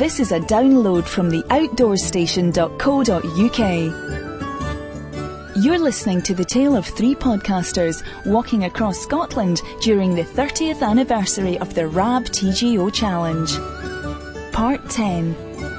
This is a download from the outdoorstation.co.uk. You're listening to the tale of three podcasters walking across Scotland during the 30th anniversary of the RAB TGO Challenge. Part 10.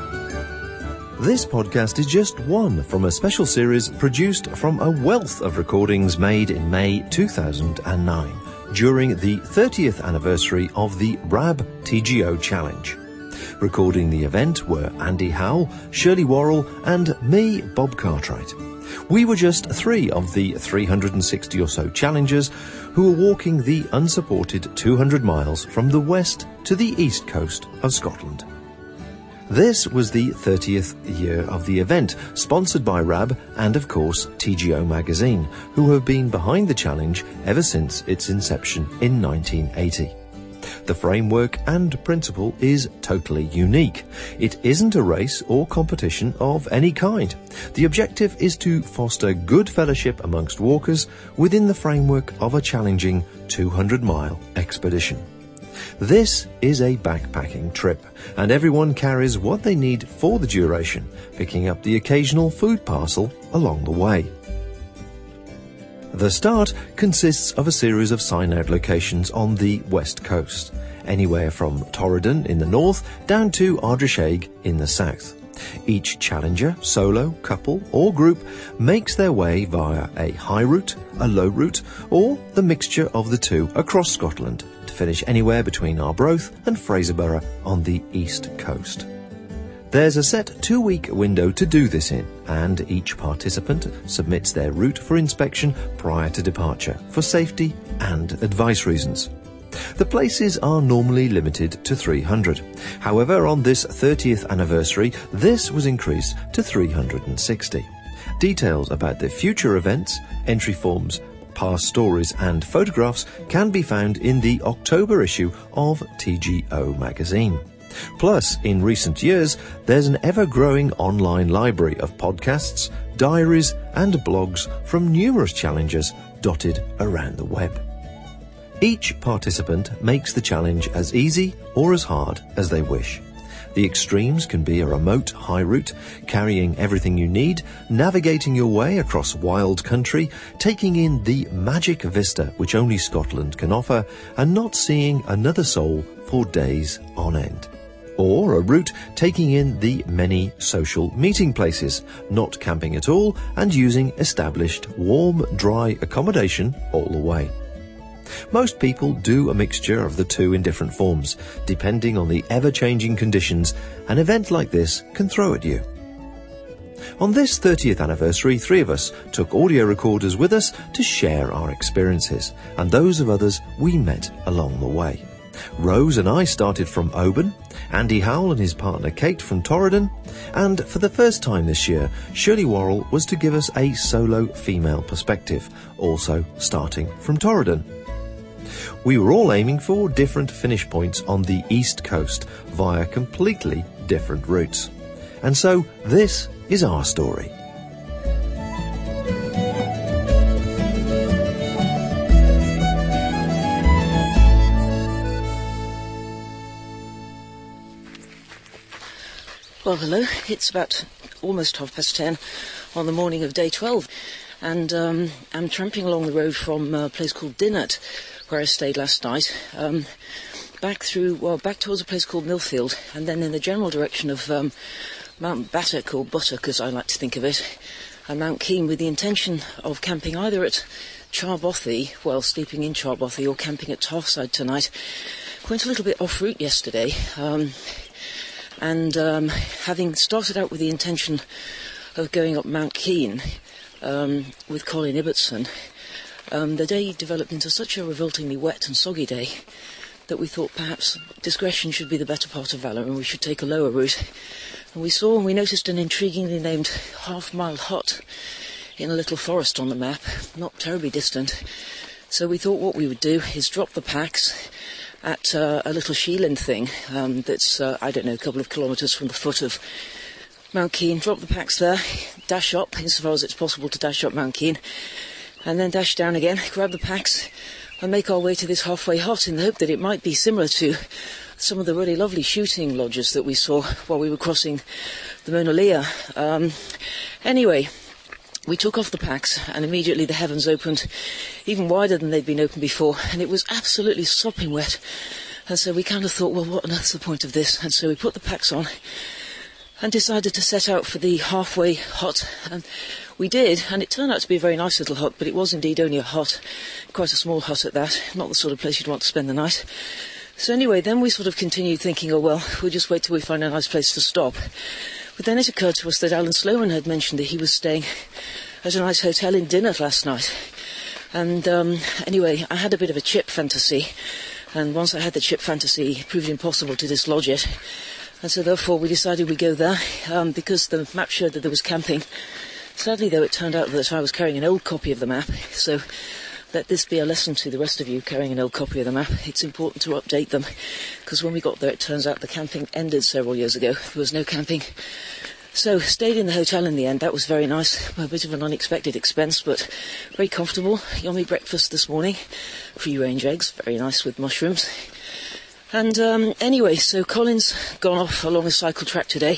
This podcast is just one from a special series produced from a wealth of recordings made in May 2009 during the 30th anniversary of the RAB TGO Challenge. Recording the event were Andy Howell, Shirley Worrell and me, Bob Cartwright. We were just three of the 360 or so challengers who were walking the unsupported 200 miles from the west to the east coast of Scotland. This was the 30th year of the event, sponsored by RAB and, of course, TGO magazine, who have been behind the challenge ever since its inception in 1980. The framework and principle is totally unique. It isn't a race or competition of any kind. The objective is to foster good fellowship amongst walkers within the framework of a challenging 200-mile expedition. This is a backpacking trip, and everyone carries what they need for the duration, picking up the occasional food parcel along the way. The start consists of a series of sign-out locations on the west coast, anywhere from Torridon in the north down to Ardrishaig in the south. Each challenger, solo, couple or group makes their way via a high route, a low route or the mixture of the two across Scotland to finish anywhere between Arbroath and Fraserburgh on the east coast. There's a set 2-week window to do this in, and each participant submits their route for inspection prior to departure for safety and advice reasons. The places are normally limited to 300. However, on this 30th anniversary, this was increased to 360. Details about the future events, entry forms, past stories and photographs can be found in the October issue of TGO magazine. Plus, in recent years, there's an ever-growing online library of podcasts, diaries and blogs from numerous challengers dotted around the web. Each participant makes the challenge as easy or as hard as they wish. The extremes can be a remote high route, carrying everything you need, navigating your way across wild country, taking in the magic vista which only Scotland can offer, and not seeing another soul for days on end. Or a route taking in the many social meeting places, not camping at all and using established warm, dry accommodation all the way. Most people do a mixture of the two in different forms, depending on the ever-changing conditions an event like this can throw at you. On this 30th anniversary, 3 of us took audio recorders with us to share our experiences and those of others we met along the way. Rose and I started from Oban, Andy Howell and his partner Kate from Torridon, and for the first time this year, Shirley Worrell was to give us a solo female perspective, also starting from Torridon. We were all aiming for different finish points on the east coast via completely different routes. And so this is our story. Well, hello. It's about almost 10:30 on the morning of day 12, and I'm tramping along the road from a place called Dinnet, where I stayed last night, back towards a place called Millfield, and then in the general direction of Mount Battock, or Buttock as I like to think of it, and Mount Keane, with the intention of camping either at Charbothy, sleeping in Charbothy, or camping at Tarfside tonight. Went a little bit off route yesterday, and having started out with the intention of going up Mount Keane with Colin Ibbotson, the day developed into such a revoltingly wet and soggy day that we thought perhaps discretion should be the better part of valour and we should take a lower route. And we noticed an intriguingly named half-mile hut in a little forest on the map, not terribly distant. So we thought what we would do is drop the packs at a little sheeling thing that's, a couple of kilometres from the foot of Mount Keane. Drop the packs there, dash up, insofar as it's possible to dash up Mount Keane, and then dash down again, grab the packs, and make our way to this halfway hut in the hope that it might be similar to some of the really lovely shooting lodges that we saw while we were crossing the Mona Lea. Anyway, we took off the packs and immediately the heavens opened even wider than they'd been opened before, and it was absolutely sopping wet. And so we kind of thought, well, what on earth's the point of this? And so we put the packs on and decided to set out for the halfway hut. And we did, and it turned out to be a very nice little hut, but it was indeed only a hut, quite a small hut at that, not the sort of place you'd want to spend the night. So anyway, then we sort of continued thinking, oh well, we'll just wait till we find a nice place to stop. But then it occurred to us that Alan Sloan had mentioned that he was staying at a nice hotel in Dinner last night. And anyway, I had a bit of a chip fantasy, and once I had the chip fantasy, it proved impossible to dislodge it. And so therefore we decided we'd go there, because the map showed that there was camping. Sadly, though, it turned out that I was carrying an old copy of the map, so let this be a lesson to the rest of you carrying an old copy of the map. It's important to update them, because when we got there, it turns out the camping ended several years ago. There was no camping. So, stayed in the hotel in the end. That was very nice. A bit of an unexpected expense, but very comfortable. Yummy breakfast this morning. Free-range eggs, very nice with mushrooms. And anyway, so Colin's gone off along a cycle track today,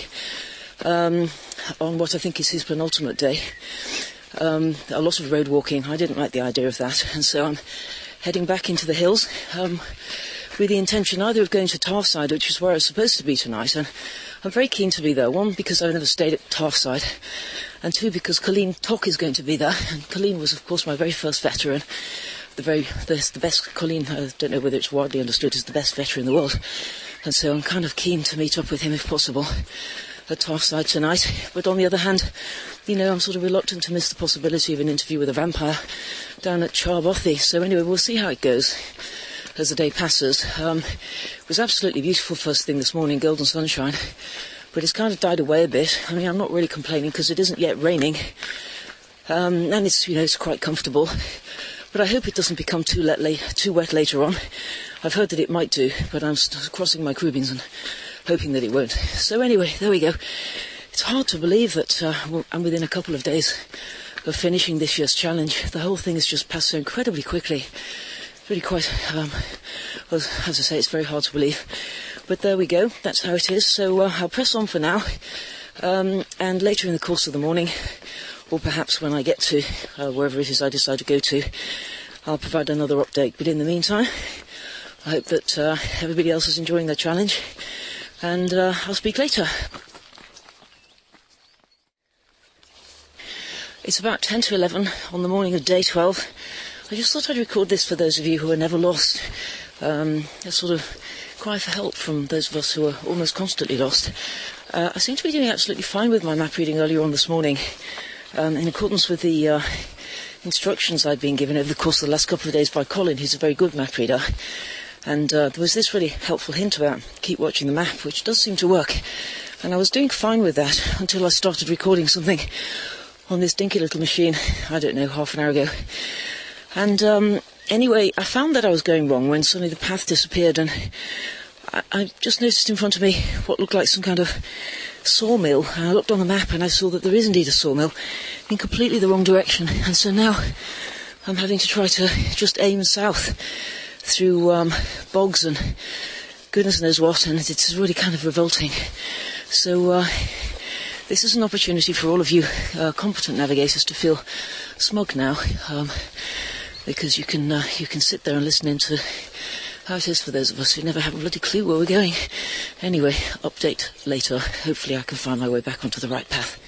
on what I think is his penultimate day. A lot of road walking. I didn't like the idea of that, and so I'm heading back into the hills with the intention either of going to Tarfside, which is where I was supposed to be tonight, and I'm very keen to be there. One, because I've never stayed at Tarfside, and two, because Colleen Tock is going to be there, and Colleen was, of course, my very first veteran. The best, Colleen, I don't know whether it's widely understood, is the best veteran in the world, and so I'm kind of keen to meet up with him if possible at Tarfside tonight. But on the other hand, you know, I'm sort of reluctant to miss the possibility of an interview with a vampire down at Charbothy. So anyway, we'll see how it goes as the day passes. It was absolutely beautiful first thing this morning, golden sunshine, but it's kind of died away a bit. I mean, I'm not really complaining because it isn't yet raining, and it's, you know, it's quite comfortable. But I hope it doesn't become too wet later on. I've heard that it might do, but I'm crossing my Crubins and hoping that it won't. So anyway, there we go. It's hard to believe that I'm within a couple of days of finishing this year's challenge. The whole thing has just passed so incredibly quickly. It's really quite, as I say, it's very hard to believe. But there we go. That's how it is. So I'll press on for now. And later in the course of the morning, or perhaps when I get to wherever it is I decide to go to, I'll provide another update. But in the meantime, I hope that everybody else is enjoying their challenge, and I'll speak later. It's about 10 to 11 on the morning of day 12. I just thought I'd record this for those of you who are never lost. A sort of cry for help from those of us who are almost constantly lost. I seem to be doing absolutely fine with my map reading earlier on this morning. In accordance with the instructions I'd been given over the course of the last couple of days by Colin, who's a very good map reader. And there was this really helpful hint about keep watching the map, which does seem to work. And I was doing fine with that until I started recording something on this dinky little machine, I don't know, half an hour ago. And anyway, I found that I was going wrong when suddenly the path disappeared, and I just noticed in front of me what looked like some kind of sawmill. And I looked on the map and I saw that there is indeed a sawmill in completely the wrong direction. And so now I'm having to try to just aim south through bogs and goodness knows what, and it's really kind of revolting. So this is an opportunity for all of you competent navigators to feel smug now, because you can sit there and listen into how it is for those of us who never have a bloody clue where we're going. Anyway, update later. Hopefully I can find my way back onto the right path.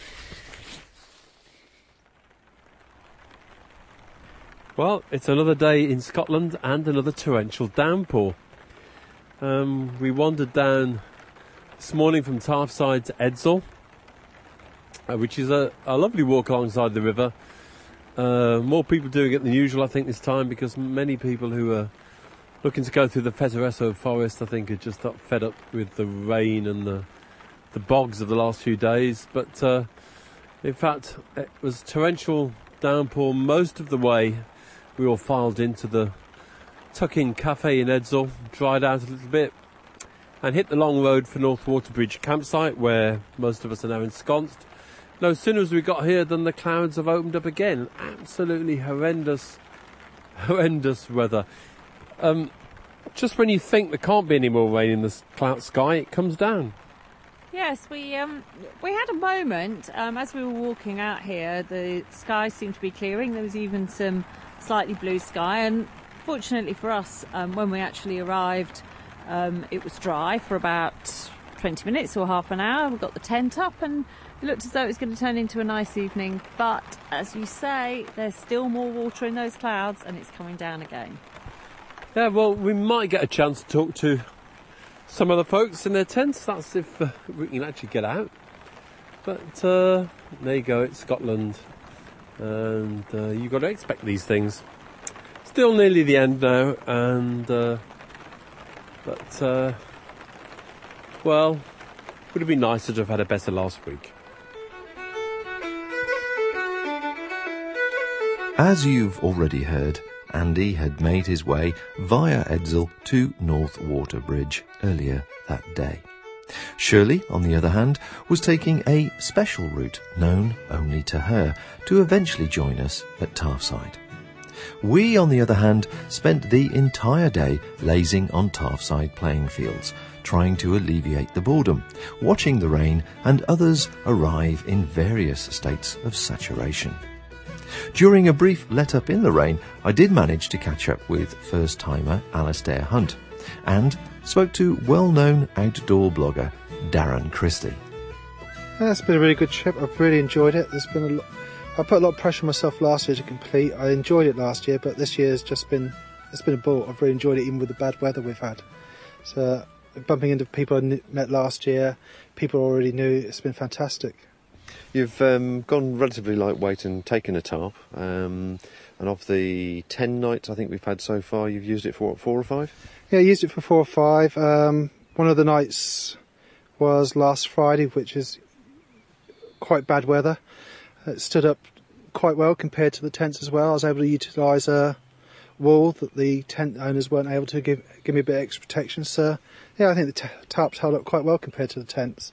Well, it's another day in Scotland and another torrential downpour. We wandered down this morning from Tarfside to Edsall, which is a lovely walk alongside the river. More people doing it than usual, I think, this time, because many people who are looking to go through the Feteresso forest, I think, are just fed up with the rain and the bogs of the last few days. But in fact, it was torrential downpour most of the way. We all filed into the Tuck-In Cafe in Edsall, dried out a little bit, and hit the long road for North Waterbridge campsite, where most of us are now ensconced. No sooner as we got here than the clouds have opened up again. Absolutely horrendous weather. just when you think there can't be any more rain in the cloud sky, it comes down. Yes, we had a moment as we were walking out here. The sky seemed to be clearing. There was even some slightly blue sky, and fortunately for us, when we actually arrived, it was dry for about 20 minutes or half an hour. We got the tent up and it looked as though it was going to turn into a nice evening, but as you say, there's still more water in those clouds and it's coming down again. Yeah, well, we might get a chance to talk to some other folks in their tents. That's if we can actually get out. But there you go, it's Scotland, and you've got to expect these things. Still nearly the end now, and well, would have been nicer to have had a better last week. As you've already heard, Andy had made his way via Edzell to North Waterbridge earlier that day. Shirley, on the other hand, was taking a special route known only to her to eventually join us at Tarfside. We, on the other hand, spent the entire day lazing on Tarfside playing fields, trying to alleviate the boredom, watching the rain and others arrive in various states of saturation. During a brief let-up in the rain, I did manage to catch up with first-timer Alastair Hunt and spoke to well-known outdoor blogger Darren Christie. It's been a really good trip. I've really enjoyed it. I put a lot of pressure on myself last year to complete. I enjoyed it last year, but this year's it's been a ball. I've really enjoyed it even with the bad weather we've had. So bumping into people I met last year, people I already knew, it's been fantastic. You've gone relatively lightweight and taken a tarp, and of the 10 nights I think we've had so far, you've used it for what, 4 or 5? Yeah, I used it for 4 or 5. One of the nights was last Friday, which is quite bad weather. It stood up quite well compared to the tents as well. I was able to utilise a wall that the tent owners weren't able to give me a bit of extra protection. So, yeah, I think the tarps held up quite well compared to the tents.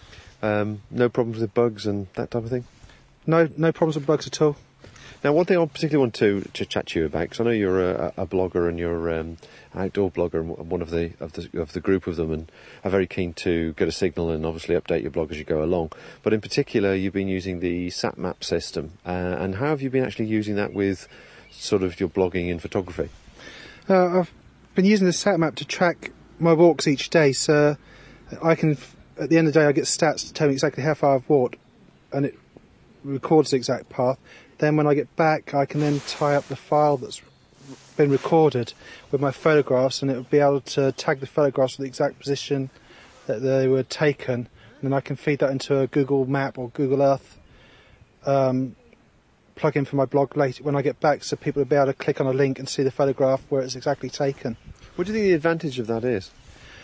No problems with bugs and that type of thing? No problems with bugs at all. Now, one thing I particularly want to chat to you about, because I know you're a blogger and you're an outdoor blogger and one of the group of them, and are very keen to get a signal and obviously update your blog as you go along. But in particular, you've been using the SatMap system, and how have you been actually using that with sort of your blogging in photography? I've been using the SatMap to track my walks each day, so I can, at the end of the day, I get stats to tell me exactly how far I've walked, and it records the exact path. Then when I get back, I can then tie up the file that's been recorded with my photographs, and it will be able to tag the photographs with the exact position that they were taken, and then I can feed that into a Google Map or Google Earth plug-in for my blog later when I get back, so people will be able to click on a link and see the photograph where it's exactly taken. What do you think the advantage of that is?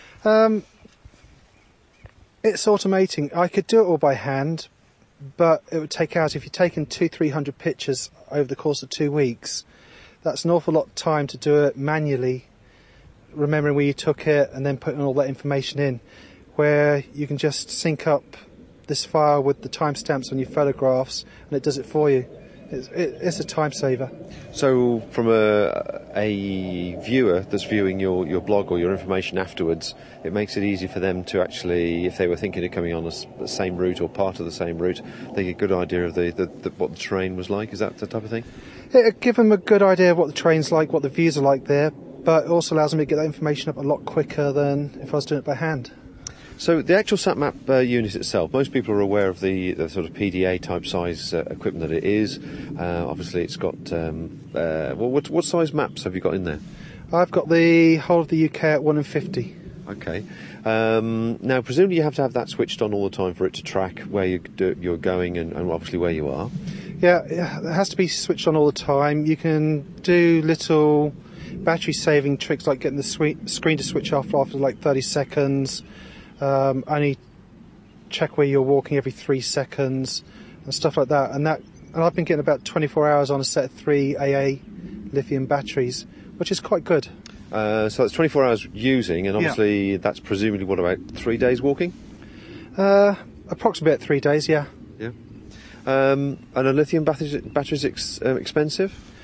It's automating. I could do it all by hand, but it would take hours. If you're taking 200-300 pictures over the course of 2 weeks, that's an awful lot of time to do it manually, remembering where you took it and then putting all that information in, where you can just sync up this file with the timestamps on your photographs and it does it for you. It's a time saver. So from a viewer that's viewing your blog or your information afterwards, it makes it easy for them to actually, if they were thinking of coming on the same route or part of the same route, they get a good idea of what the terrain was like. Is that the type of thing? It'll give them a good idea of what the terrain's like, what the views are like there, but it also allows me to get that information up a lot quicker than if I was doing it by hand. So the actual SatMap unit itself, most people are aware of the sort of PDA type size equipment that it is. Obviously it's got, what size maps have you got in there? I've got the whole of the UK at 1 in 50. Okay. Now presumably you have to have that switched on all the time for it to track where you're going and obviously where you are. Yeah, it has to be switched on all the time. You can do little battery saving tricks like getting the screen to switch off after like 30 seconds. Only check where you're walking every 3 seconds and stuff like that. And I've been getting about 24 hours on a set of 3 AA lithium batteries, which is quite good. So it's 24 hours using, and obviously that's presumably, what, about 3 days walking? Approximately about 3 days, yeah. Yeah. And a lithium battery is expensive?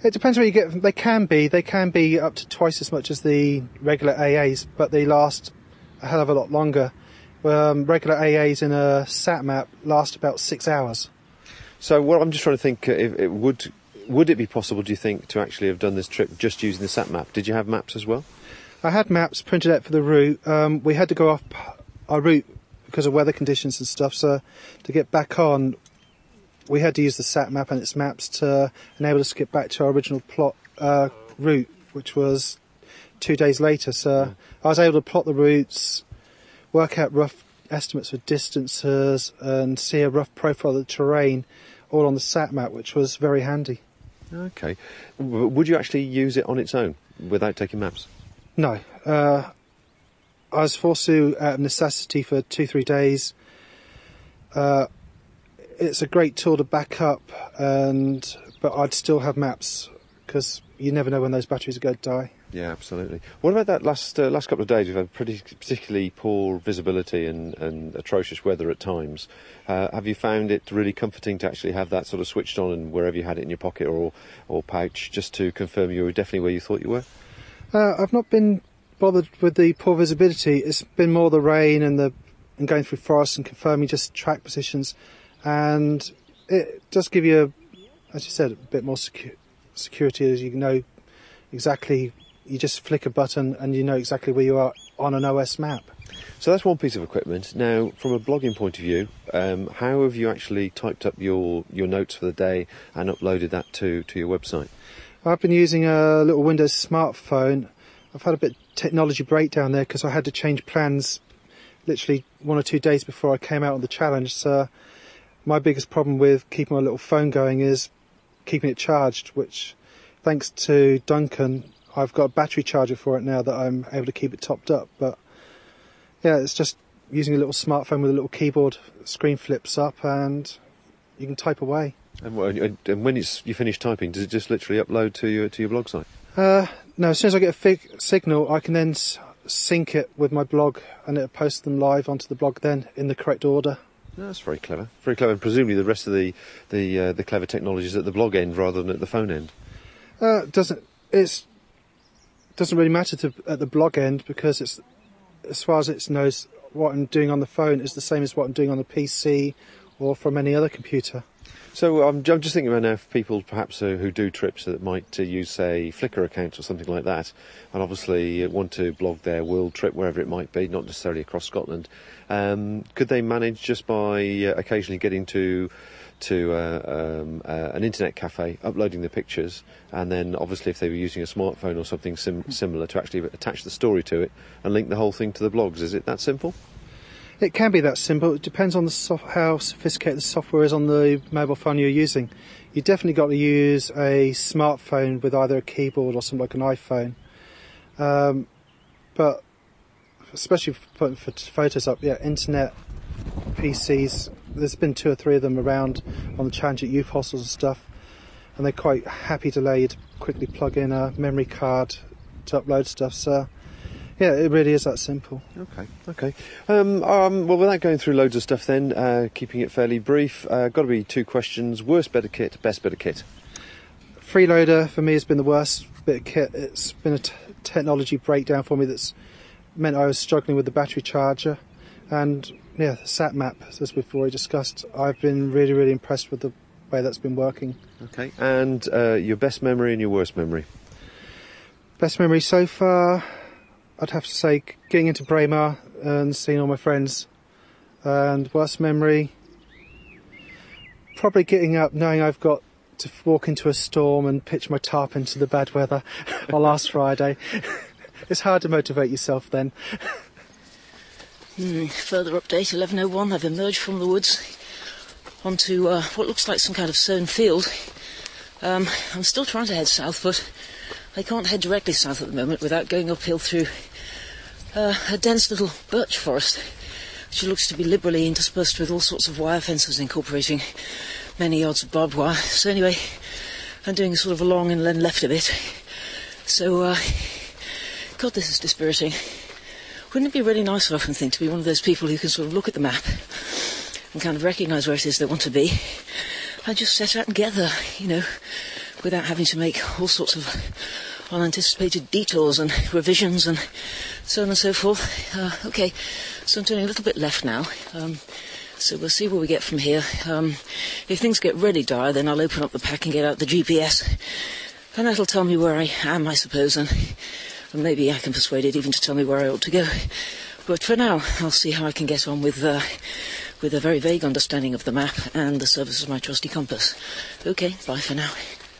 It depends where you get them. They can be up to twice as much as the regular AAs, but they last a hell of a lot longer. Regular AAs in a sat map last about 6 hours. So what I'm just trying to think, would it be possible, do you think, to actually have done this trip just using the sat map? Did you have maps as well? I had maps printed out for the route. We had to go off our route because of weather conditions and stuff, so to get back on, we had to use the sat map and its maps to enable us to get back to our original plot route, which was 2 days later. So I was able to plot the routes, work out rough estimates for distances, and see a rough profile of the terrain, all on the sat map, which was very handy. Okay. Would you actually use it on its own without taking maps? No. I was forced to, out of necessity, for 2-3 days. It's a great tool to back up, but I'd still have maps, because you never know when those batteries are going to die. Yeah, absolutely. What about that last couple of days? We've had particularly poor visibility and atrocious weather at times. Have you found it really comforting to actually have that sort of switched on and wherever you had it in your pocket or pouch, just to confirm you were definitely where you thought you were? I've not been bothered with the poor visibility. It's been more the rain and going through forests and confirming just track positions. And it does give you, as you said, a bit more security, as you know exactly. You just flick a button and you know exactly where you are on an OS map. So that's one piece of equipment. Now, from a blogging point of view, how have you actually typed up your notes for the day and uploaded that to your website? I've been using a little Windows smartphone. I've had a bit of technology breakdown there because I had to change plans literally 1 or 2 days before I came out on the challenge. So my biggest problem with keeping my little phone going is keeping it charged, which, thanks to Duncan, I've got a battery charger for it now that I'm able to keep it topped up. But yeah, it's just using a little smartphone with a little keyboard. Screen flips up and you can type away. And when you finish typing, does it just literally upload to your blog site? No, as soon as I get a signal, I can then sync it with my blog and it'll post them live onto the blog then in the correct order. No, that's very clever. Very clever. And presumably the rest of the clever technology is at the blog end rather than at the phone end. Doesn't really matter at the blog end, because it's, as far as it knows, what I'm doing on the phone is the same as what I'm doing on the PC or from any other computer. So I'm just thinking about now for people perhaps who do trips that might use, say, Flickr accounts or something like that, and obviously want to blog their world trip wherever it might be, not necessarily across Scotland. Could they manage just by occasionally getting to an internet cafe, uploading the pictures, and then obviously if they were using a smartphone or something similar, to actually attach the story to it and link the whole thing to the blogs? Is it that simple? It can be that simple. It depends on how sophisticated the software is on the mobile phone you're using. You definitely got to use a smartphone with either a keyboard or something like an iPhone. But especially for putting photos up, internet PCs, there's been 2 or 3 of them around on the challenge at youth hostels and stuff, and they're quite happy to allow you to quickly plug in a memory card to upload stuff. So yeah, it really is that simple. Okay. Well, without going through loads of stuff then, keeping it fairly brief, got to be 2 questions. Worst bit of kit, best bit of kit? Freeloader for me has been the worst bit of kit. It's been a technology breakdown for me that's meant I was struggling with the battery charger. And yeah, the sat map, as we've already discussed, I've been really, really impressed with the way that's been working. Okay, and your best memory and your worst memory? Best memory so far, I'd have to say getting into Braemar and seeing all my friends. And worst memory, probably getting up knowing I've got to walk into a storm and pitch my tarp into the bad weather on last Friday. It's hard to motivate yourself then. Further update, 11:01, I've emerged from the woods onto what looks like some kind of sown field. I'm still trying to head south, but I can't head directly south at the moment without going uphill through a dense little birch forest, which looks to be liberally interspersed with all sorts of wire fences incorporating many yards of barbed wire. So anyway, I'm doing sort of along and then left a bit. So, God, this is dispiriting. Wouldn't it be really nice, I often think, to be one of those people who can sort of look at the map and kind of recognise where it is they want to be and just set out and get there, without having to make all sorts of unanticipated detours and revisions and so on and so forth. Okay, so I'm turning a little bit left now. So we'll see where we get from here. If things get really dire, then I'll open up the pack and get out the GPS. And that'll tell me where I am, I suppose, and maybe I can persuade it even to tell me where I ought to go. But for now, I'll see how I can get on with a very vague understanding of the map and the service of my trusty compass. Okay, bye for now.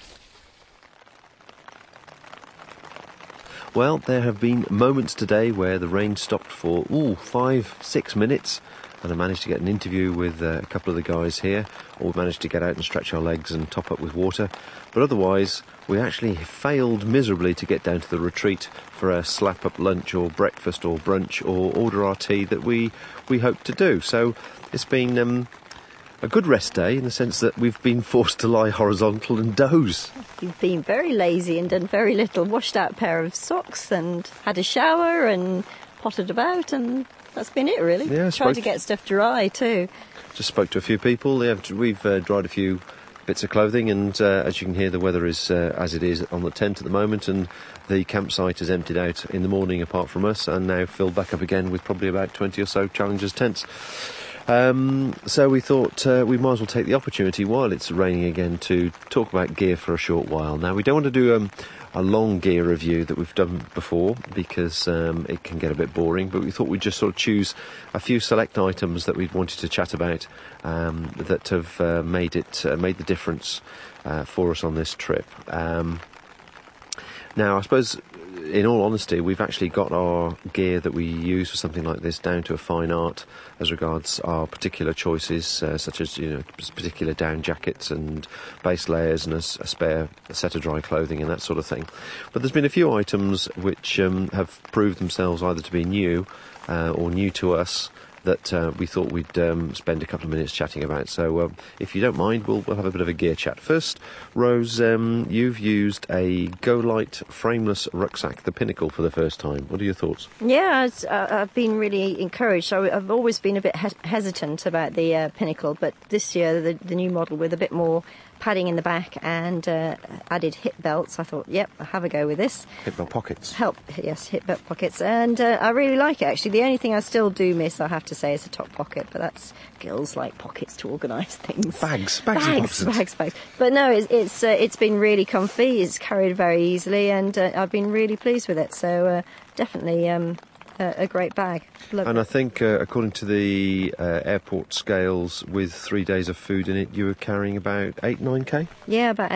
Well, there have been moments today where the rain stopped for 5-6 minutes, and I managed to get an interview with a couple of the guys here, or we managed to get out and stretch our legs and top up with water. But otherwise, we actually failed miserably to get down to the retreat for a slap-up lunch or breakfast or brunch or order our tea that we hoped to do. So it's been a good rest day in the sense that we've been forced to lie horizontal and doze. You've been very lazy and done very little. Washed out a pair of socks and had a shower and potted about, and that's been it, really. Yeah, tried to get stuff dry too. Just spoke to a few people. Yeah, we've dried a few bits of clothing, and as you can hear, the weather is as it is on the tent at the moment, and the campsite is emptied out in the morning apart from us, and now filled back up again with probably about 20 or so Challengers tents. So we thought we might as well take the opportunity while it's raining again to talk about gear for a short while. Now, we don't want to do a long gear review that we've done before because it can get a bit boring, but we thought we'd just sort of choose a few select items that we'd wanted to chat about that have made the difference for us on this trip. Now, I suppose, in all honesty, we've actually got our gear that we use for something like this down to a fine art as regards our particular choices, such as, particular down jackets and base layers and a spare set of dry clothing and that sort of thing. But there's been a few items which have proved themselves either to be new or new to us that we thought we'd spend a couple of minutes chatting about. So if you don't mind, we'll have a bit of a gear chat. First, Rose, you've used a Go-Lite frameless rucksack, the Pinnacle, for the first time. What are your thoughts? Yeah, I've been really encouraged. I've always been a bit hesitant about the Pinnacle, but this year the new model with a bit more padding in the back and added hip belts, I thought, yep, I'll have a go with this. Hip belt pockets. Hip belt pockets. And I really like it, actually. The only thing I still do miss, I have to say, is a top pocket, but that's girls like pockets to organise things. Bags and pockets. Bags. But no, it's been really comfy. It's carried very easily, and I've been really pleased with it. So definitely a great bag. Love and it. I think, according to the airport scales, with 3 days of food in it, you were carrying about 8-9k? Yeah, about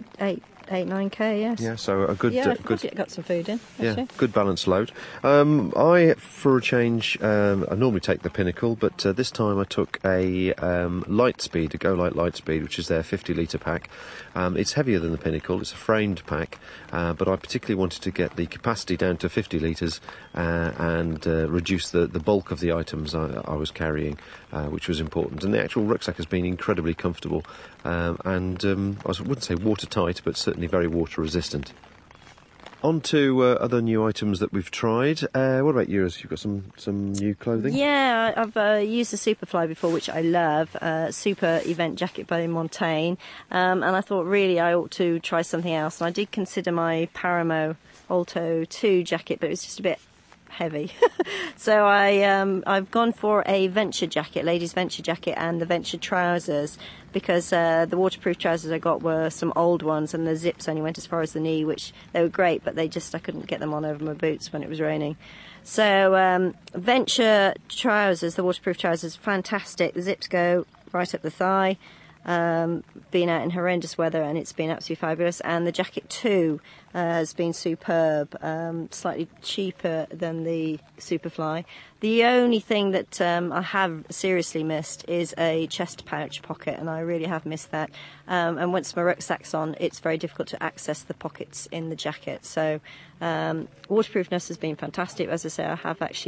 8-9k, yes. Yeah, so a good... Yeah, I've got some food in, actually. Yeah, good balanced load. I, for a change, I normally take the Pinnacle, but this time I took a Lightspeed, a Go-Lite Lightspeed, which is their 50-litre pack. It's heavier than the Pinnacle, it's a framed pack, but I particularly wanted to get the capacity down to 50 litres and reduce the bulk of the items I was carrying, which was important. And the actual rucksack has been incredibly comfortable and I wouldn't say watertight, but certainly very water resistant. On to other new items that we've tried. What about yours? You've got some new clothing? Yeah, I've used the Superfly before, which I love. Super event jacket by Montaigne. And I thought really I ought to try something else. And I did consider my Paramo Alto 2 jacket, but it was just a bit heavy. So I've gone for a Venture jacket, ladies' Venture jacket, and the Venture trousers, because the waterproof trousers I got were some old ones, and the zips only went as far as the knee, which they were great, but I couldn't get them on over my boots when it was raining. So Venture trousers, the waterproof trousers, fantastic. The zips go right up the thigh. Been out in horrendous weather and it's been absolutely fabulous. And the jacket too has been superb, slightly cheaper than the Superfly. The only thing that I have seriously missed is a chest pouch pocket, and I really have missed that. And once my rucksack's on, it's very difficult to access the pockets in the jacket. So waterproofness has been fantastic. As I say, I have actually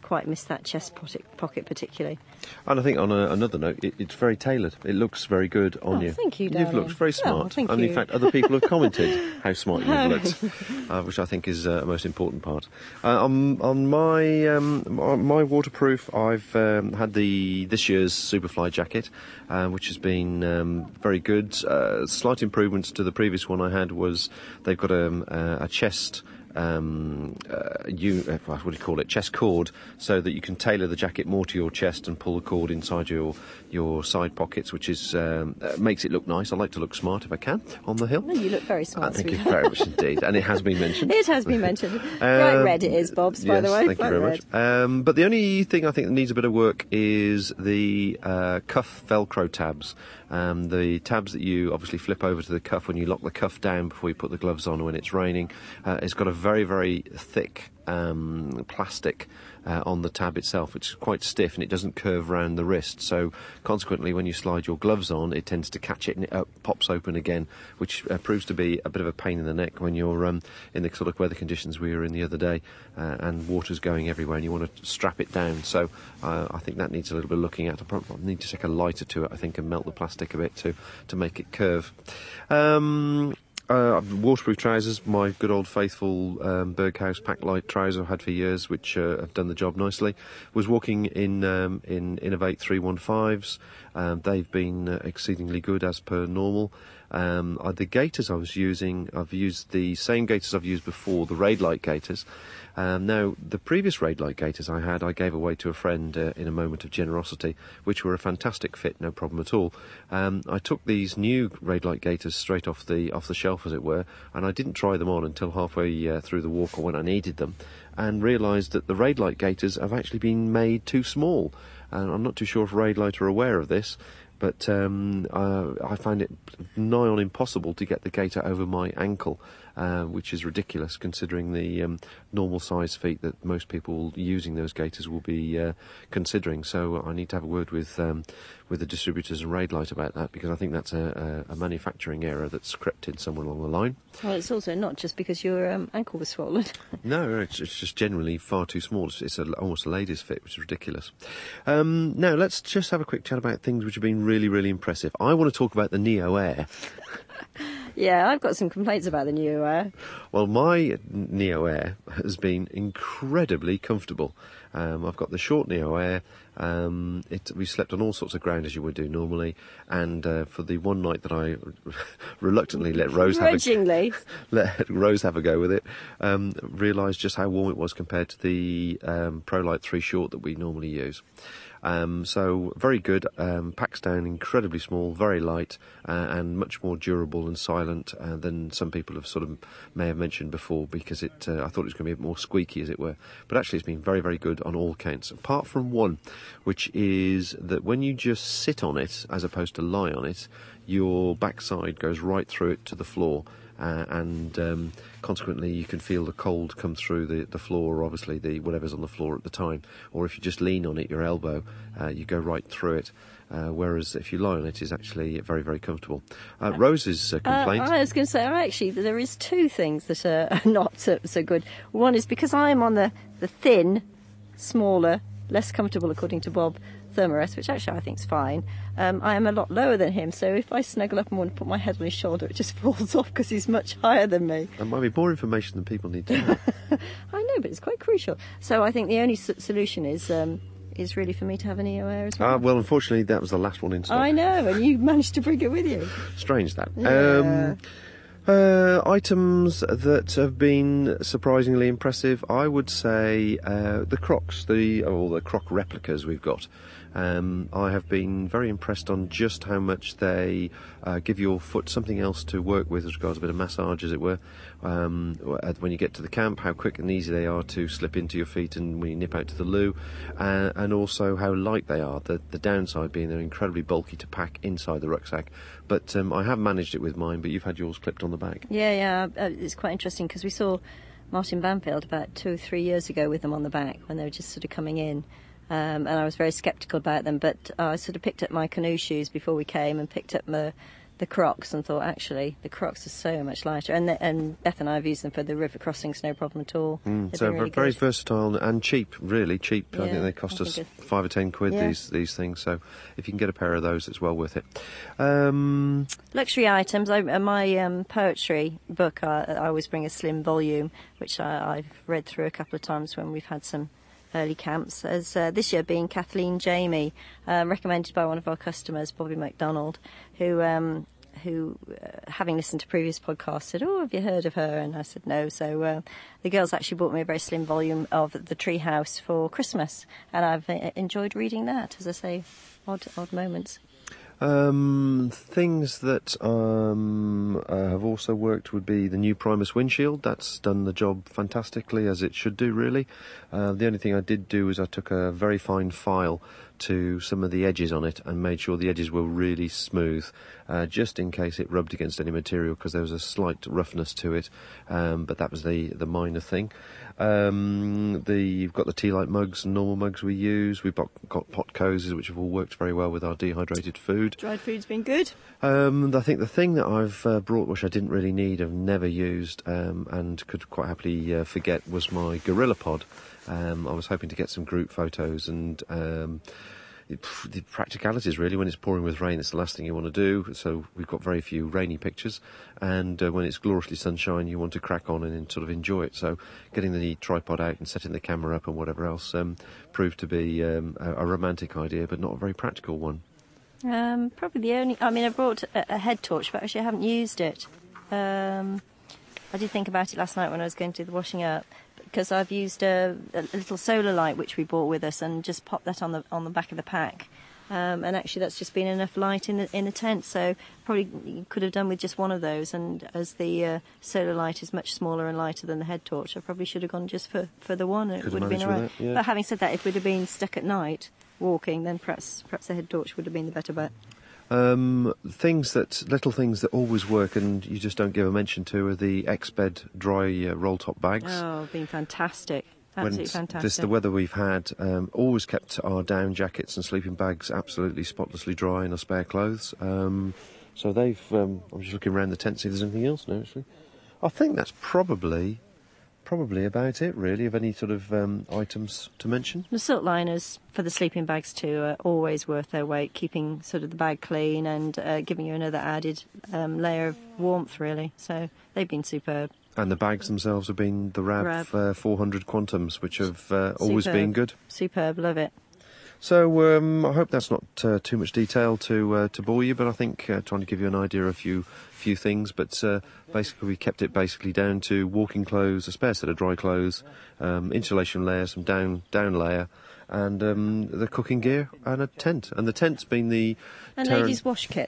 quite miss that chest pocket particularly. And I think on another note, it's very tailored. It looks very good on you. Thank you, You've darling. looked very smart. Thank and you. in fact, other people have commented how smart you've looked, which I think is a most important part. On my waterproof, I've had this year's Superfly jacket, which has been very good. Slight improvements to the previous one I had was they've got a chest. What do you call it? Chest cord, so that you can tailor the jacket more to your chest and pull the cord inside your side pockets, which is makes it look nice. I like to look smart if I can on the hill. No, you look very smart. Thank you very much indeed, and it has been mentioned. It has been mentioned. Bright red it is, Bobs. By the way, thank you very much. But the only thing I think that needs a bit of work is the cuff Velcro tabs. The tabs that you obviously flip over to the cuff when you lock the cuff down before you put the gloves on when it's raining. It's got a very, very thick plastic on the tab itself, which is quite stiff and it doesn't curve around the wrist. So consequently, when you slide your gloves on, it tends to catch it and it pops open again, which proves to be a bit of a pain in the neck when you're in the sort of weather conditions we were in the other day, and water's going everywhere and you want to strap it down. So I think that needs a little bit of looking at. I probably need to take a lighter to it, I think, and melt the plastic a bit to make it curve. Waterproof trousers, my good old faithful Berghaus Pack Light trouser I've had for years, which have done the job nicely. Was walking in Innovate 315s. They've been exceedingly good as per normal. The gaiters I was using, I've used the same gaiters I've used before, the Raid Light gaiters. Now, the previous Raid Light gaiters I gave away to a friend in a moment of generosity, which were a fantastic fit, no problem at all. I took these new Raid Light gaiters straight off the shelf, as it were, and I didn't try them on until halfway through the walk or when I needed them, and realised that the Raid Light gaiters have actually been made too small. And I'm not too sure if Raid Light are aware of this, but I find it nigh on impossible to get the gaiter over my ankle, which is ridiculous considering the normal size feet that most people using those gaiters will be considering. So I need to have a word with the distributors and Raid Light about that, because I think that's a manufacturing error that's crept in somewhere along the line. Well, it's also not just because your ankle was swollen. No, it's just generally far too small. It's almost a ladies' fit, which is ridiculous. Now, let's just have a quick chat about things which have been really, really impressive. I want to talk about the Neo Air. Yeah, I've got some complaints about the Neo Air. Well, my Neo Air has been incredibly comfortable. I've got the short Neo Air. We slept on all sorts of ground as you would do normally, and for the one night that I reluctantly let Rose have a go with it, realised just how warm it was compared to the ProLite 3 Short that we normally use. So very good, packs down incredibly small, very light, and much more durable and silent than some people have may have mentioned before, because I thought it was going to be a bit more squeaky, as it were. But actually it's been very, very good on all counts, apart from one, which is that when you just sit on it, as opposed to lie on it, your backside goes right through it to the floor. And consequently you can feel the cold come through the floor, or obviously whatever's on the floor at the time, or if you just lean on it, your elbow, you go right through it, whereas if you lie on it, it's actually very, very comfortable. Rose's complaint? I was going to say, actually, there is two things that are not so good. One is because I'm on the thin, smaller, less comfortable, according to Bob, Thermarest, which actually I think is fine. I am a lot lower than him, so if I snuggle up and want to put my head on his shoulder, it just falls off because he's much higher than me. That might be more information than people need to know. I know, but it's quite crucial. So I think the only solution is really for me to have an Neo Air as well. Well, unfortunately, that was the last one in stock. I know, and you managed to bring it with you. Strange that. Yeah. Items that have been surprisingly impressive, I would say the Crocs, the Croc replicas we've got. I have been very impressed on just how much they give your foot something else to work with as regards a bit of massage, as it were. When you get to the camp, how quick and easy they are to slip into your feet and when you nip out to the loo, and also how light they are. The downside being they're incredibly bulky to pack inside the rucksack. But I have managed it with mine, but you've had yours clipped on the back. Yeah, it's quite interesting because we saw Martin Banfield about 2 or 3 years ago with them on the back when they were just sort of coming in. And I was very sceptical about them, but I sort of picked up my canoe shoes before we came and picked up the the Crocs and thought, actually, the Crocs are so much lighter. And Beth and I have used them for the river crossings, no problem at all. So really very good. versatile and cheap, really cheap. I Yeah, think they cost I us think £5 or £10, Yeah. these things. So if you can get a pair of those, it's well worth it. Luxury items. My poetry book, I always bring a slim volume, which I've read through a couple of times when we've had some early camps, as this year being Kathleen Jamie, recommended by one of our customers, Bobby MacDonald, who having listened to previous podcasts, said, "Oh, have you heard of her?" And I said, "No." So the girls actually bought me a very slim volume of The Treehouse for Christmas, and I've enjoyed reading that. As I say, odd moments. Things that have also worked would be the new Primus windshield. That's done the job fantastically, as it should do, really. The only thing I did do is I took a very fine file to some of the edges on it and made sure the edges were really smooth, just in case it rubbed against any material, because there was a slight roughness to it, but that was the minor thing. You've got the tea light mugs and normal mugs we use. We've got pot cozies, which have all worked very well with our dehydrated food. Dried food's been good. I think the thing that I've brought, which I didn't really need, I've never used, and could quite happily forget, was my Gorilla Pod. I was hoping to get some group photos, and the practicalities, really, when it's pouring with rain, it's the last thing you want to do. So we've got very few rainy pictures, and when it's gloriously sunshine, you want to crack on and sort of enjoy it. So getting the tripod out and setting the camera up and whatever else proved to be a romantic idea, but not a very practical one. Probably the only... I mean, I brought a head torch, but actually I haven't used it. I did think about it last night when I was going to do the washing up, because I've used a little solar light which we brought with us and just popped that on the back of the pack. And actually that's just been enough light in the tent, so probably you could have done with just one of those. And as the solar light is much smaller and lighter than the head torch, I probably should have gone just for the one. It would have been all right. Yeah. But having said that, if we'd have been stuck at night walking, then perhaps the head torch would have been the better bet. Little things that always work and you just don't give a mention to are the X-Bed dry roll-top bags. Oh, been fantastic. Absolutely fantastic. The weather we've had, always kept our down jackets and sleeping bags absolutely spotlessly dry in our spare clothes. So they've... I'm just looking around the tent to see if there's anything else now, actually. I think that's probably about it, really, of any sort of items to mention. The silk liners for the sleeping bags too are always worth their weight, keeping sort of the bag clean and giving you another added layer of warmth, really. So they've been superb. And the bags themselves have been the RAB 400 Quantums, which have always been good. Superb, love it. So I hope that's not too much detail to bore you, but I think trying to give you an idea of a few things. But basically, we kept it down to walking clothes, a spare set of dry clothes, insulation layer, some down layer, and the cooking gear and a tent. And the tent's been the ladies' wash kit.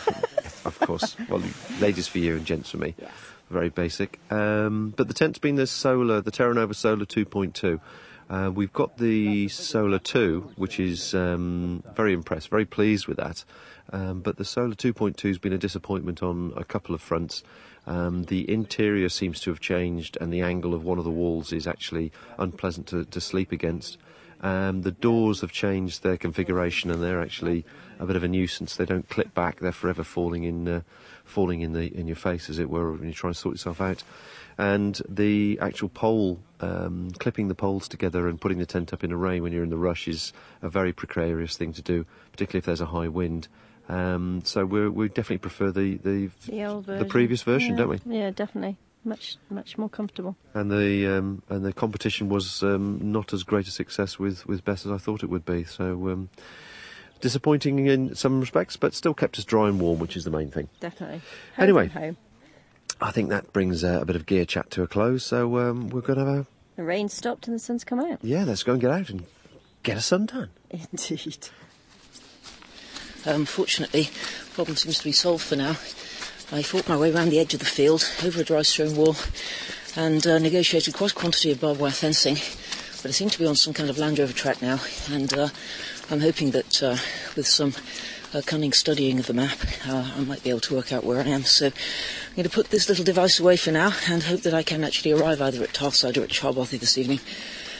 Of course. Well, ladies for you and gents for me. Yes. Very basic. But the tent's been the Terra Nova Solar 2.2. We've got the Solar 2, which is very impressed, very pleased with that. But the Solar 2.2 has been a disappointment on a couple of fronts. The interior seems to have changed, and the angle of one of the walls is actually unpleasant to sleep against. The doors have changed their configuration, and they're actually a bit of a nuisance. They don't clip back; they're forever falling in your face, as it were, when you try and sort yourself out. And the actual pole, clipping the poles together and putting the tent up in a rain when you're in the rush is a very precarious thing to do, particularly if there's a high wind. So we definitely prefer the old version. The previous version, don't we? Yeah, definitely. Much more comfortable. And the competition was not as great a success with Bess as I thought it would be. So disappointing in some respects, but still kept us dry and warm, which is the main thing. Definitely. Anyway, Home. I think that brings a bit of gear chat to a close. So we're going to have The rain stopped and the sun's come out. Yeah, let's go and get out and get a suntan. Indeed. Fortunately, the problem seems to be solved for now. I fought my way around the edge of the field, over a dry stone wall, and negotiated quite a quantity of barbed wire fencing. But I seem to be on some kind of Land Rover track now, and I'm hoping that with some cunning studying of the map, I might be able to work out where I am. So I'm going to put this little device away for now and hope that I can actually arrive either at Tarside or at Charbothy this evening.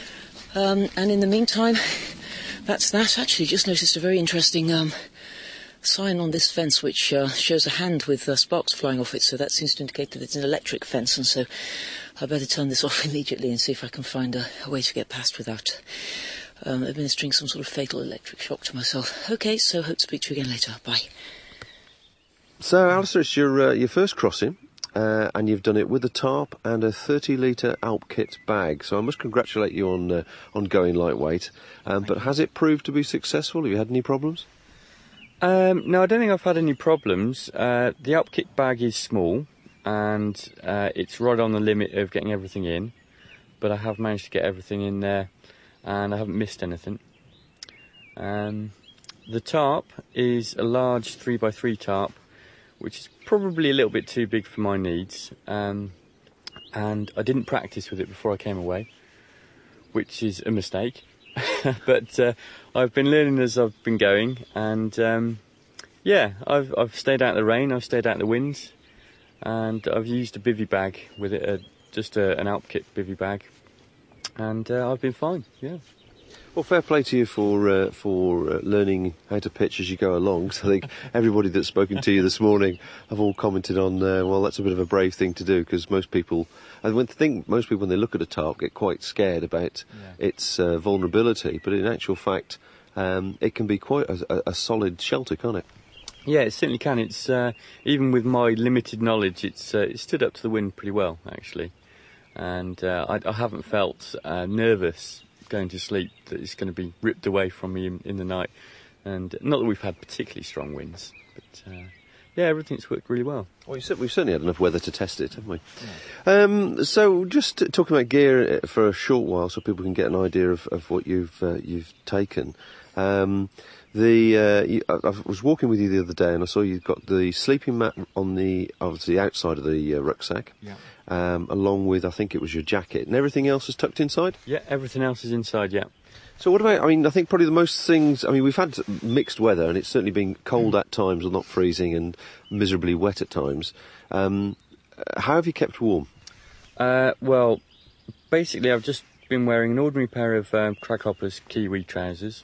And in the meantime, that's that. Actually, just noticed a very interesting sign on this fence which shows a hand with sparks flying off it, so that seems to indicate that it's an electric fence, and so I better turn this off immediately and see if I can find a way to get past without administering some sort of fatal electric shock to myself. OK, so hope to speak to you again later. Bye. So, Alistair, it's your first crossing, and you've done it with a tarp and a 30-litre Alp Kit bag. So I must congratulate you on going lightweight. But has it proved to be successful? Have you had any problems? No, I don't think I've had any problems. The Alp Kit bag is small, and it's right on the limit of getting everything in. But I have managed to get everything in there, and I haven't missed anything. The tarp is a large 3x3 tarp, which is probably a little bit too big for my needs. And I didn't practice with it before I came away, which is a mistake. But I've been learning as I've been going, and I've stayed out of the rain, I've stayed out of the winds, and I've used a bivvy bag with it, just an Alp Kit bivvy bag, and I've been fine, yeah. Well, fair play to you for learning how to pitch as you go along. So I think everybody that's spoken to you this morning have all commented on, well, that's a bit of a brave thing to do, because most people, when they look at a tarp, get quite scared about its vulnerability. But in actual fact, it can be quite a solid shelter, can't it? Yeah, it certainly can. It's even with my limited knowledge, it stood up to the wind pretty well, actually. And I haven't felt nervous going to sleep that it's going to be ripped away from me in the night. And not that we've had particularly strong winds, but everything's worked really well. Well, we've certainly had enough weather to test it, haven't we? Yeah. So just talking about gear for a short while, so people can get an idea of what you've taken. I was walking with you the other day, and I saw you've got the sleeping mat on the obviously outside of the rucksack. Yeah. Along with, I think it was your jacket, and everything else is tucked inside? Yeah, everything else is inside, yeah. So what about, I think probably the most things, we've had mixed weather, and it's certainly been cold at times, or not freezing, and miserably wet at times. How have you kept warm? Well, basically I've just been wearing an ordinary pair of Craghoppers Kiwi trousers.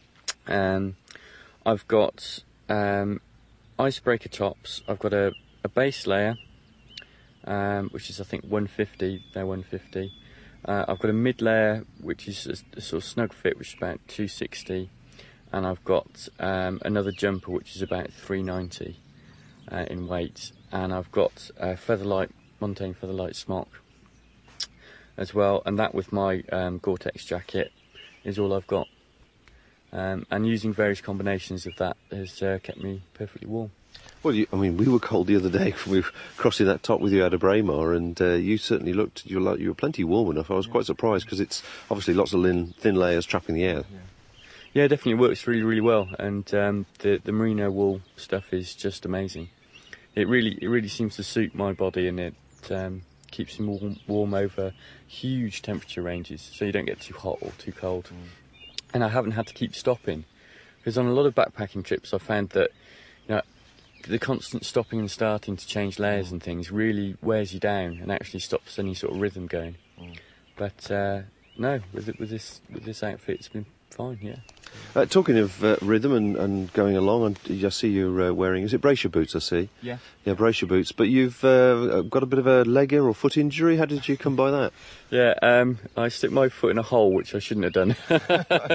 I've got icebreaker tops, I've got a base layer, which is I think 150, they're 150. I've got a mid layer which is a sort of snug fit, which is about 260, and I've got another jumper which is about 390 in weight, and I've got a Montane Featherlight smock as well, and that with my Gore-Tex jacket is all I've got. And using various combinations of that has kept me perfectly warm. Well, we were cold the other day when we were crossing that top with you out of Braemar, and you certainly looked, you were plenty warm enough. I was quite surprised, because it's obviously lots of thin layers trapping the air. Yeah, it definitely works really, really well, and the merino wool stuff is just amazing. It really seems to suit my body, and it keeps me warm over huge temperature ranges, so you don't get too hot or too cold. And I haven't had to keep stopping, because on a lot of backpacking trips I've found that the constant stopping and starting to change layers and things really wears you down and actually stops any sort of rhythm going. But no, with this outfit it's been fine, yeah. Talking of rhythm and going along, and I see you're wearing, is it bracer boots, I see? Yeah. Yeah, bracer boots. But you've got a bit of a leg or foot injury. How did you come by that? Yeah, I stuck my foot in a hole, which I shouldn't have done.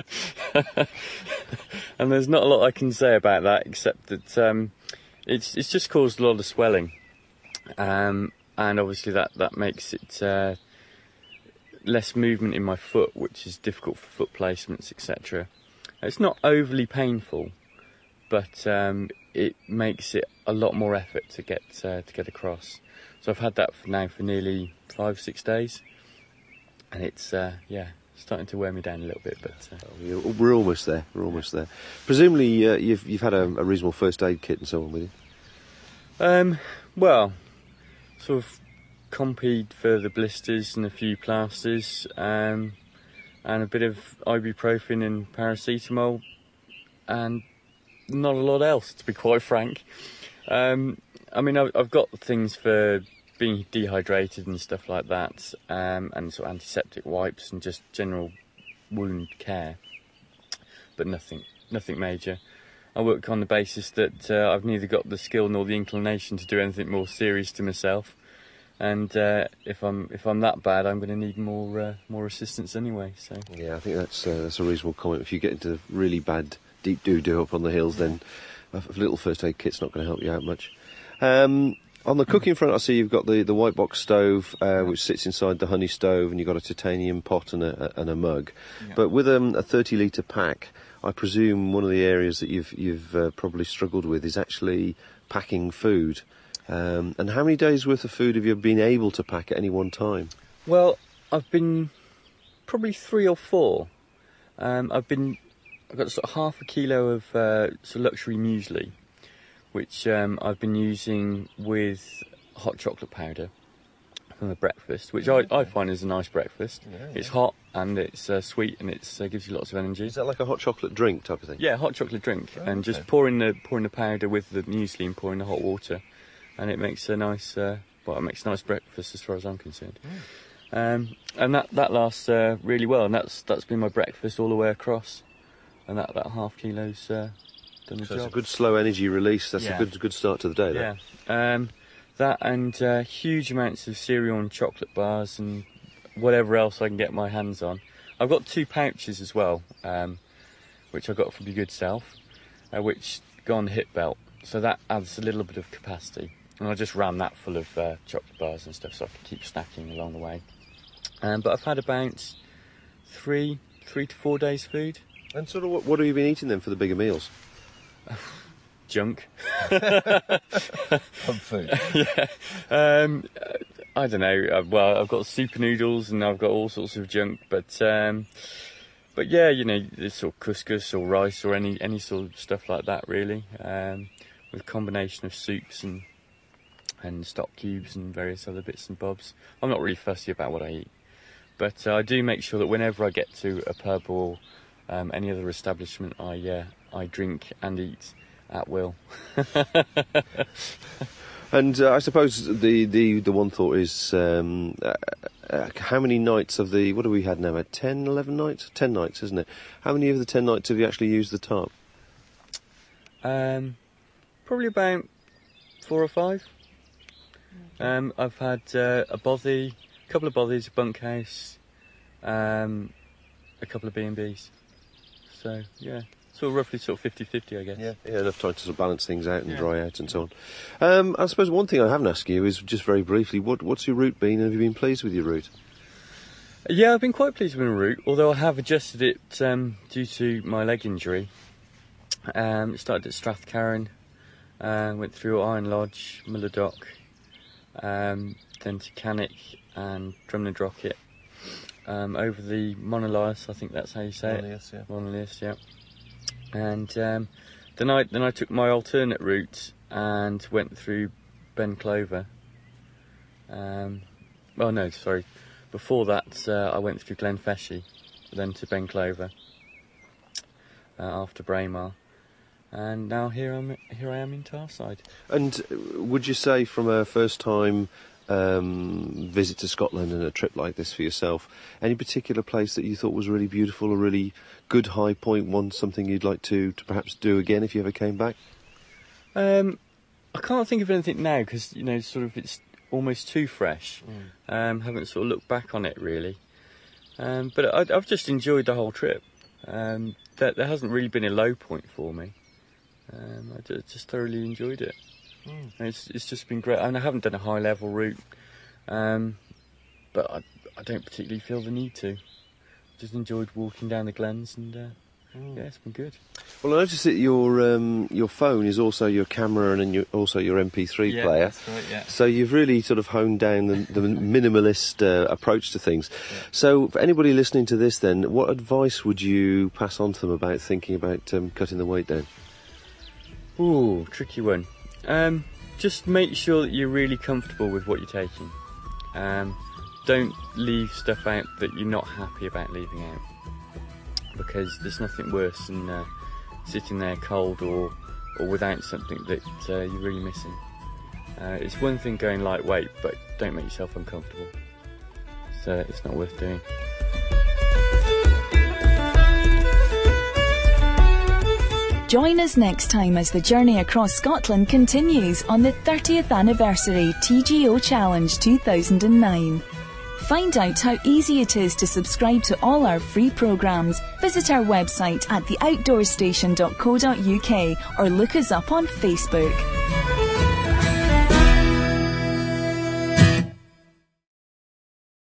And there's not a lot I can say about that, except that it's just caused a lot of swelling. And obviously that makes it less movement in my foot, which is difficult for foot placements, etc. It's not overly painful, but it makes it a lot more effort to get across. So I've had that for nearly 5-6 days, and it's starting to wear me down a little bit. But we're almost there. We're almost there. Presumably, you've had a reasonable first aid kit and so on with you. Well, sort of compeed for the blisters and a few plasters, and a bit of ibuprofen and paracetamol, and not a lot else, to be quite frank. I've got things for being dehydrated and stuff like that, and sort of antiseptic wipes and just general wound care, but nothing major. I work on the basis that I've neither got the skill nor the inclination to do anything more serious to myself. And if I'm that bad, I'm going to need more assistance anyway. So yeah, I think that's a reasonable comment. If you get into really bad deep doo up on the hills, then a little first aid kit's not going to help you out much. On the cooking front, I see you've got the white box stove, which sits inside the honey stove, and you've got a titanium pot and a mug. Yeah. But with a 30-litre pack, I presume one of the areas that you've probably struggled with is actually packing food. And how many days' worth of food have you been able to pack at any one time? Well, I've been probably 3 or 4. I've got sort of half a kilo of sort of luxury muesli, which I've been using with hot chocolate powder from the breakfast, which I find is a nice breakfast. Yeah. It's hot and it's sweet and it gives you lots of energy. Is that like a hot chocolate drink type of thing? Yeah, hot chocolate drink, and just pouring the powder with the muesli and pouring the hot water, and it makes a nice it makes a nice breakfast as far as I'm concerned. And that lasts really well, and that's been my breakfast all the way across, and that half kilo's done the job. It's a good slow energy release. That's a good start to the day. Yeah. That and huge amounts of cereal and chocolate bars and whatever else I can get my hands on. I've got 2 pouches as well, which I got from your good self, which go on the hip belt, so that adds a little bit of capacity. And I just ran that full of chocolate bars and stuff, so I can keep snacking along the way. But I've had about 3 to 4 days' food. And sort of what have you been eating then for the bigger meals? Junk. Food. Yeah. I don't know. Well, I've got super noodles and I've got all sorts of junk, but yeah, there's sort of couscous or rice or any sort of stuff like that, really, with a combination of soups and stock cubes and various other bits and bobs. I'm not really fussy about what I eat, but I do make sure that whenever I get to a pub or any other establishment, I drink and eat at will. And I suppose the one thought is how many nights of the, what have we had now, 10, 11 nights? 10 nights, isn't it? How many of the 10 nights have you actually used the tarp? Probably about 4 or 5. I've had a bothy, a couple of bothies, a bunkhouse, a couple of B&Bs. So, yeah. So roughly sort of 50-50, I guess. Yeah, enough time to sort of balance things out and dry out and so on. I suppose one thing I haven't asked you is just very briefly, what's your route been? Have you been pleased with your route? Yeah, I've been quite pleased with my route, although I have adjusted it due to my leg injury. It started at Strathcarron, went through Iron Lodge, Mulladock, then to Cannock and Drumnadrocket, over the Monolias, I think that's how you say it. Monolias, yeah. And then I took my alternate route and went through Ben Clover. Before that I went through Glenfeshie, then to Ben Clover, after Braemar, and now here I am in Tarside. And would you say, from a first time visit to Scotland and a trip like this for yourself, any particular place that you thought was really beautiful, a really good high point, something you'd like to perhaps do again if you ever came back? I can't think of anything now because sort of it's almost too fresh. Haven't sort of looked back on it really, but I've just enjoyed the whole trip. There hasn't really been a low point for me. I just thoroughly enjoyed it. It's just been great, and I haven't done a high level route, but I don't particularly feel the need to. Just enjoyed walking down the glens, and yeah, it's been good. Well, I noticed that your phone is also your camera and also your MP3 player. That's right, yeah. So you've really sort of honed down the minimalist approach to things. Yeah. So for anybody listening to this, then, what advice would you pass on to them about thinking about cutting the weight down? Ooh, tricky one. Just make sure that you're really comfortable with what you're taking. Don't leave stuff out that you're not happy about leaving out, because there's nothing worse than sitting there cold or without something that you're really missing. It's one thing going lightweight, but don't make yourself uncomfortable. So it's not worth doing. Join us next time as the journey across Scotland continues on the 30th Anniversary TGO Challenge 2009. Find out how easy it is to subscribe to all our free programmes. Visit our website at theoutdoorstation.co.uk or look us up on Facebook.